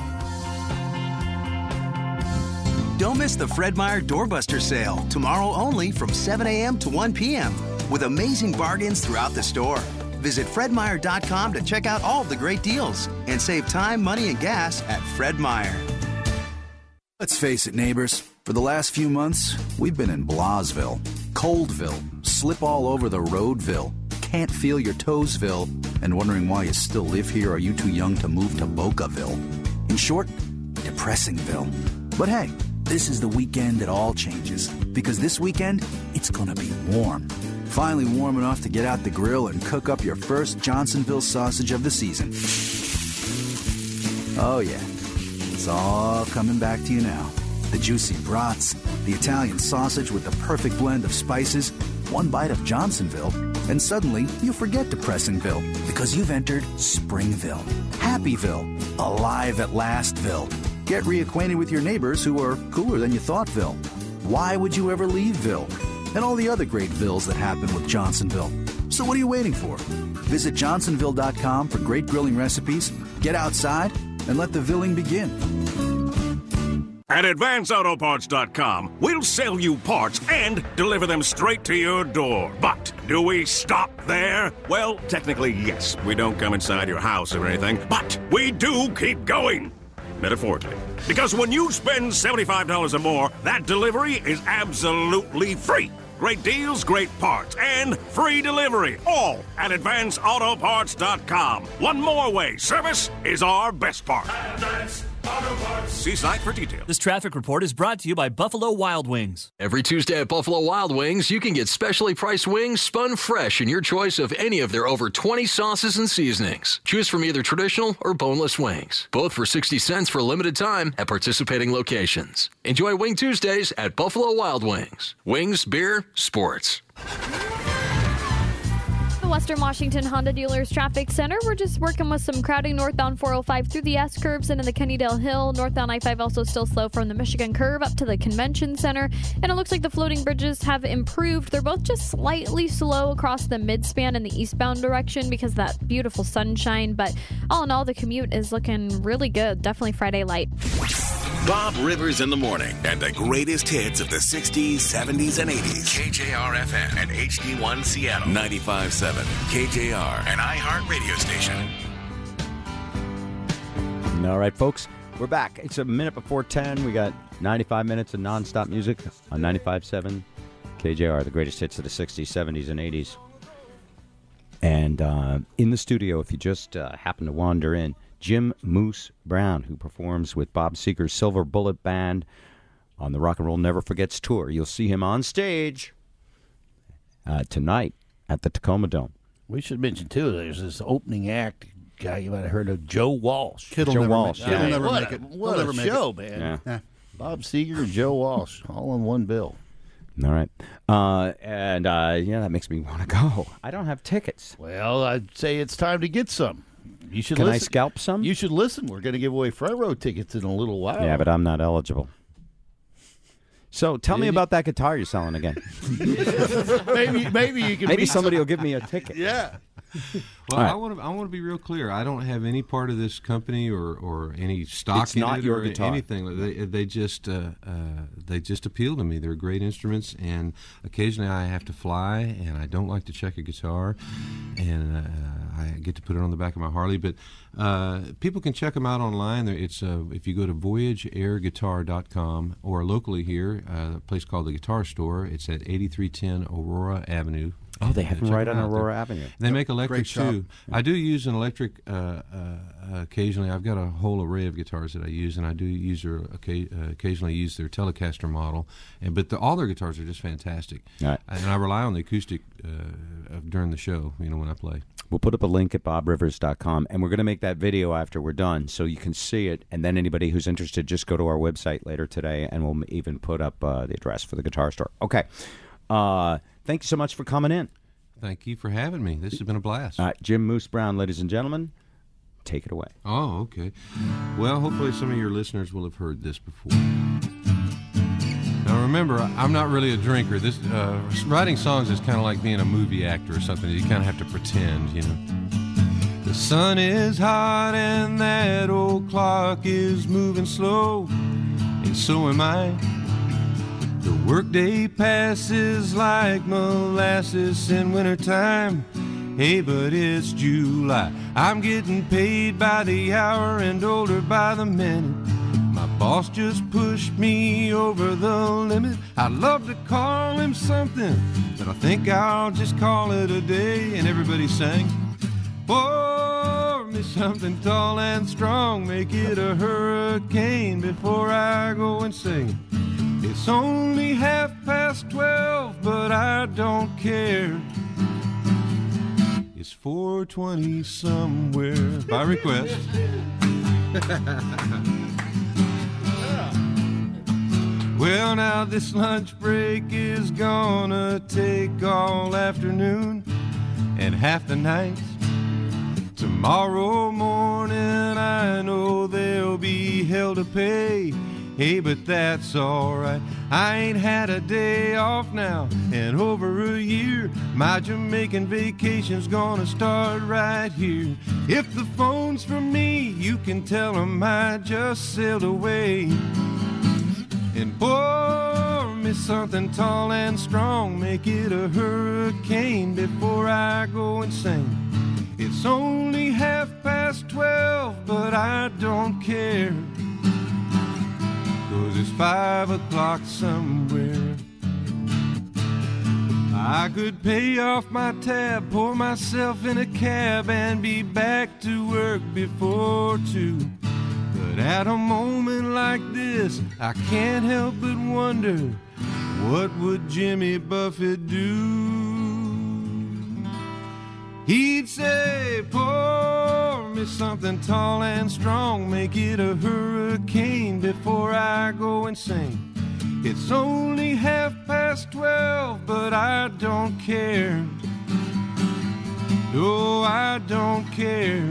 Don't miss the Fred Meyer Doorbuster sale, tomorrow only from seven a.m. to one p.m. with amazing bargains throughout the store. Visit fred meyer dot com to check out all of the great deals and save time, money, and gas at Fred Meyer. Let's face it, neighbors. For the last few months, we've been in Blasville, Coldville, slip all over the roadville, can't feel your toesville, and wondering why you still live here or are you too young to move to Bocaville. In short, Depressingville. But hey, this is the weekend it all changes, because this weekend, it's gonna be warm. Finally warm enough to get out the grill and cook up your first Johnsonville sausage of the season. Oh yeah, it's all coming back to you now. The juicy brats, the Italian sausage with the perfect blend of spices, one bite of Johnsonville, and suddenly you forget Depressingville because you've entered Springville, Happyville, alive at lastville. Get reacquainted with your neighbors who are cooler than you thoughtville. Why would you ever leaveville? And all the other great villes that happen with Johnsonville. So what are you waiting for? Visit johnsonville dot com for great grilling recipes, get outside, and let the villing begin. At advance auto parts dot com, we'll sell you parts and deliver them straight to your door. But do we stop there? Well, technically, yes. We don't come inside your house or anything, but we do keep going. Metaphorically. Because when you spend seventy-five dollars or more, that delivery is absolutely free. Great deals, great parts, and free delivery. All at advance auto parts dot com. One more way. Service is our best part. Advance Auto Parts. See site for details. This traffic report is brought to you by Buffalo Wild Wings. Every Tuesday at Buffalo Wild Wings, you can get specially priced wings spun fresh in your choice of any of their over twenty sauces and seasonings. Choose from either traditional or boneless wings. Both for sixty cents for a limited time at participating locations. Enjoy Wing Tuesdays at Buffalo Wild Wings. Wings, beer, sports. Western Washington Honda Dealers Traffic Center. We're just working with some crowding northbound four oh five through the S curves into the Kennydale Hill. Northbound I five also still slow from the Michigan curve up to the Convention Center. And it looks like the floating bridges have improved. They're both just slightly slow across the midspan in the eastbound direction because of that beautiful sunshine. But all in all, the commute is looking really good. Definitely Friday light. Bob Rivers in the morning and the greatest hits of the sixties, seventies, and eighties. K J R F M and H D one Seattle. ninety-five point seven. K J R, an iHeart radio station. All right, folks, we're back. It's a minute before ten. We got ninety-five minutes of nonstop music on ninety-five point seven K J R, the greatest hits of the sixties, seventies, and eighties. And uh, in the studio, if you just uh, happen to wander in, Jim Moose Brown, who performs with Bob Seger's Silver Bullet Band on the Rock and Roll Never Forgets tour. You'll see him on stage uh, tonight at the Tacoma Dome. We should mention, too, there's this opening act guy you might have heard of, Joe Walsh. Kid'll Joe never Walsh. Make, yeah. Kid'll never what make a, it. What He'll a never make show, it. man. Yeah. Yeah. Bob Seger and Joe Walsh, all in one bill. All right. Uh, and, uh, yeah, that makes me want to go. I don't have tickets. Well, I'd say it's time to get some. You should Can listen. I scalp some? You should listen. We're going to give away front row tickets in a little while. Yeah, but I'm not eligible. So tell Did me you- about that guitar you're selling again. maybe, maybe you can. Maybe meet somebody some- will give me a ticket. Yeah. Well, All right. I want to. I want to be real clear. I don't have any part of this company or, or any stock It's in not it your or guitar. anything. They they just uh, uh, they just appeal to me. They're great instruments, and occasionally I have to fly, and I don't like to check a guitar, and uh, I get to put it on the back of my Harley. But uh, people can check them out online. There- It's uh, if you go to voyage air guitar dot com or locally here, uh, a place called the Guitar Store. It's at eighty-three ten Aurora Avenue. Oh, they have them check right on out. Aurora They're- Avenue. They Yep. make electric Great shop. too. I do use an electric uh, uh, occasionally. I've got a whole array of guitars that I use, and I do use their occa- uh, occasionally use their Telecaster model. And but the, all their guitars are just fantastic. All right. And I rely on the acoustic uh, of, during the show. You know, when I play. We'll put up a link at bob rivers dot com, and we're going to make that video after we're done so you can see it. And then anybody who's interested, just go to our website later today, and we'll even put up uh, the address for the guitar store. Okay. Uh, thank you so much for coming in. Thank you for having me. This has been a blast. All right, Jim Moose Brown, ladies and gentlemen, take it away. Oh, okay. Well, hopefully some of your listeners will have heard this before. Now, remember, I'm not really a drinker. This uh, writing songs is kind of like being a movie actor or something. You kind of have to pretend, you know. The sun is hot and that old clock is moving slow, and so am I. The workday passes like molasses in wintertime. Hey, but it's July. I'm getting paid by the hour and older by the minute. My boss just pushed me over the limit. I'd love to call him something, but I think I'll just call it a day. And everybody sang, pour me something tall and strong, make it a hurricane before I go and sing. It's only half past twelve, but I don't care. It's four twenty somewhere by request. Well, now this lunch break is gonna take all afternoon and half the night. Tomorrow morning I know there'll be hell to pay. Hey, but that's alright. I ain't had a day off now in over a year. My Jamaican vacation's gonna start right here. If the phone's from me, you can tell 'em I just sailed away. And pour me something tall and strong, make it a hurricane before I go and sing. It's only half past twelve, but I don't care, 'cause it's five o'clock somewhere. I could pay off my tab, pour myself in a cab, and be back to work before two. But at a moment like this, I can't help but wonder, what would Jimmy Buffett do? He'd say, pour me something tall and strong, make it a hurricane before I go and sing. It's only half past twelve, but I don't care. No, I don't care.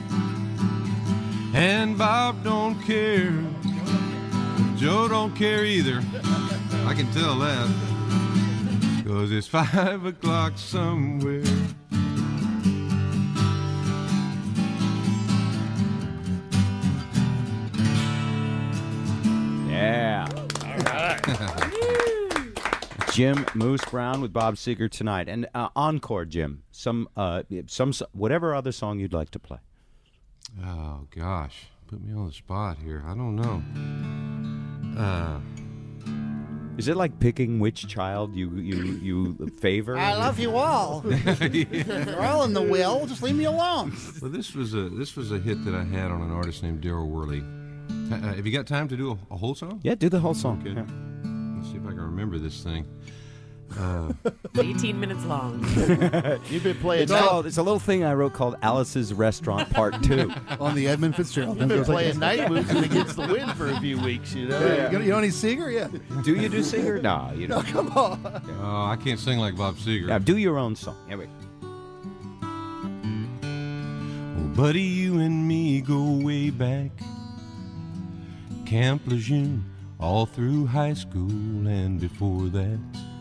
And Bob don't care. Joe don't care either. I can tell that. 'Cause it's five o'clock somewhere. Yeah. All right. Jim Moose Brown with Bob Seger tonight. And uh, encore, Jim. Some, uh, some, whatever other song you'd like to play. Oh, gosh. Put me on the spot here. I don't know. Uh, Is it like picking which child you you, you favor? I love you all. You're all in the will. Just leave me alone. Well, this was a this was a hit that I had on an artist named Daryl Worley. Uh, have you got time to do a, a whole song? Yeah, do the whole song. Okay. Yeah. Let's see if I can remember this thing. Uh, eighteen minutes long. You've been playing. It's, called, it's a little thing I wrote called Alice's Restaurant Part Two. On the Edmund Fitzgerald. You've been Goes like playing this. night moves and against the wind for a few weeks, you know. Yeah, you, got, you don't need Seeger? Yeah. Do you do Seeger? No, you No, don't. come on. oh, I can't sing like Bob Seger. Yeah, do your own song. Here we go. Oh, buddy, you and me go way back. Camp Lejeune, all through high school and before that.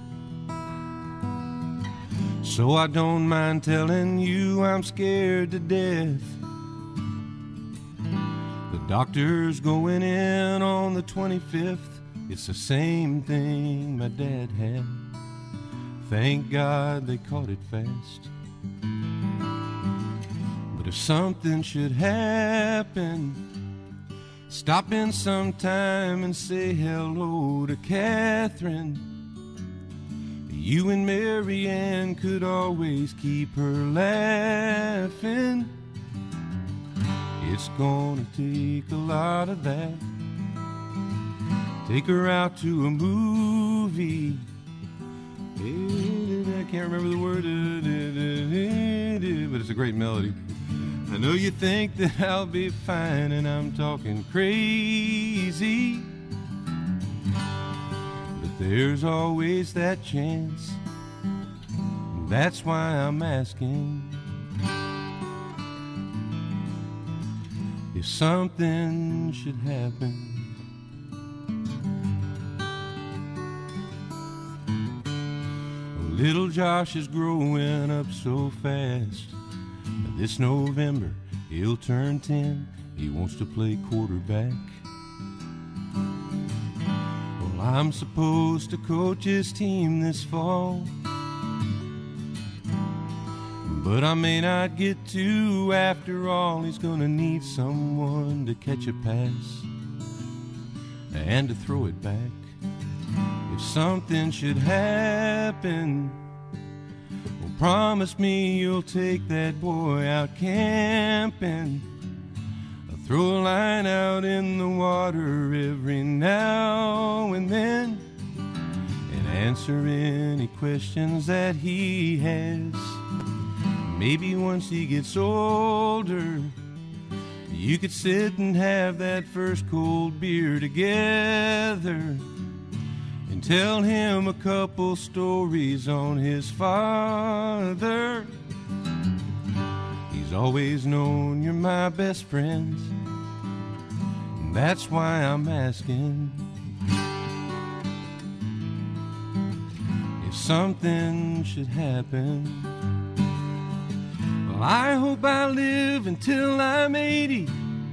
So I don't mind telling you I'm scared to death. The doctor's going in on the twenty-fifth. It's the same thing my dad had. Thank God they caught it fast. But if something should happen, stop in sometime and say hello to Catherine. You and Mary Ann could always keep her laughing. It's gonna take a lot of that. Take her out to a movie. I can't remember the word, but it's a great melody. I know you think that I'll be fine and I'm talking crazy, but there's always that chance. That's why I'm asking if something should happen. Little Josh is growing up so fast. This November he'll turn ten. He wants to play quarterback. Well, I'm supposed to coach his team this fall, but I may not get to. After all, he's gonna need someone to catch a pass and to throw it back. If something should happen, well, promise me you'll take that boy out camping. I'll throw a line out in the water every now and then, and answer any questions that he has. Maybe once he gets older, you could sit and have that first cold beer together, and tell him a couple stories on his father. He's always known you're my best friend, and that's why I'm asking if something should happen. Well, I hope I live until I'm eighty,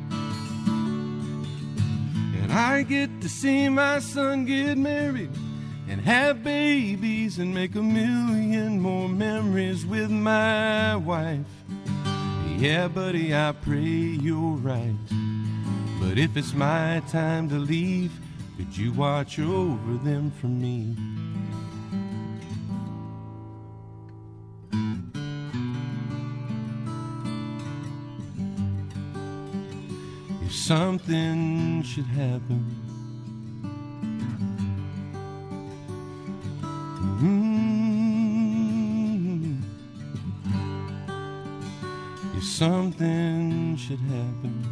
and I get to see my son get married and have babies and make a million more memories with my wife. Yeah, buddy, I pray you're right. But if it's my time to leave, could you watch over them for me? If something should happen, mm-hmm. If something should happen,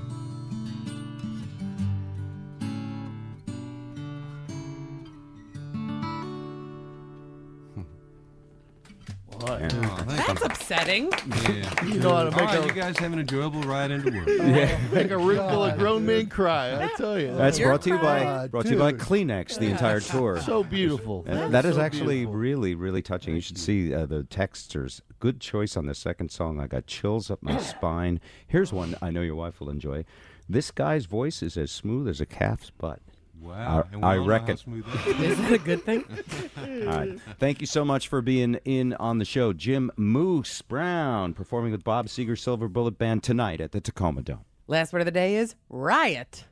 That's upsetting. Yeah. You know how to make All right, a- you guys have an enjoyable ride into work. Yeah. Make a room full of grown men cry, I tell you. That's brought to you by Ah, brought to you by dude. Kleenex the entire tour. So beautiful. And That's that is so actually beautiful. really, really touching. You should see uh, the texters. Good choice on the second song. I got chills up my spine. Here's one I know your wife will enjoy. This guy's voice is as smooth as a calf's butt. Wow. I, and we I all know reckon. how smooth that is. Is that a good thing? All right. Thank you so much for being in on the show. Jim Moose Brown performing with Bob Seger Silver Bullet Band tonight at the Tacoma Dome. Last word of the day is riot.